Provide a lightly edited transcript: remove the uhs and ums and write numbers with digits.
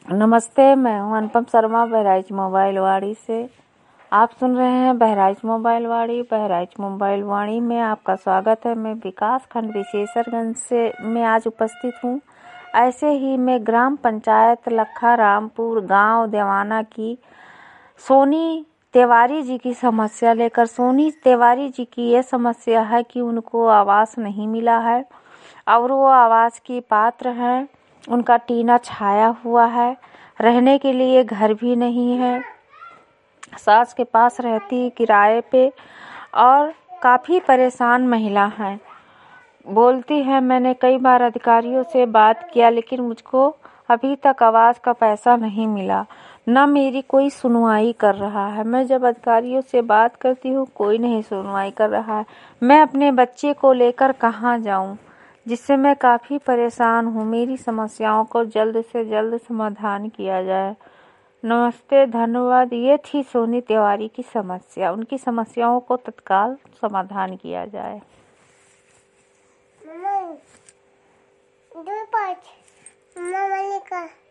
नमस्ते, मैं हूं अनुपम शर्मा बहराइच मोबाइल वाड़ी से। आप सुन रहे हैं बहराइच मोबाइल वाड़ी। बहराइच मोबाइल वाड़ी में आपका स्वागत है। मैं विकास खंड विशेषरगंज से मैं आज उपस्थित हूं। ऐसे ही मैं ग्राम पंचायत लखा रामपुर गांव देवाना की सोनी तिवारी जी की समस्या लेकर। सोनी तिवारी जी की ये समस्या है कि उनको आवास नहीं मिला है और वो आवास की पात्र हैं। उनका टीना छाया हुआ है, रहने के लिए घर भी नहीं है। सास के पास रहती किराए पे और काफ़ी परेशान महिला है। बोलती है मैंने कई बार अधिकारियों से बात किया लेकिन मुझको अभी तक आवास का पैसा नहीं मिला, न मेरी कोई सुनवाई कर रहा है। मैं जब अधिकारियों से बात करती हूँ कोई नहीं सुनवाई कर रहा है। मैं अपने बच्चे को लेकर कहाँ जाऊँ, जिससे मैं काफ़ी परेशान हूँ। मेरी समस्याओं को जल्द से जल्द समाधान किया जाए। नमस्ते, धन्यवाद। ये थी सोनी तिवारी की समस्या। उनकी समस्याओं को तत्काल समाधान किया जाए। मम्मा, 2 5 मम्मा लिखा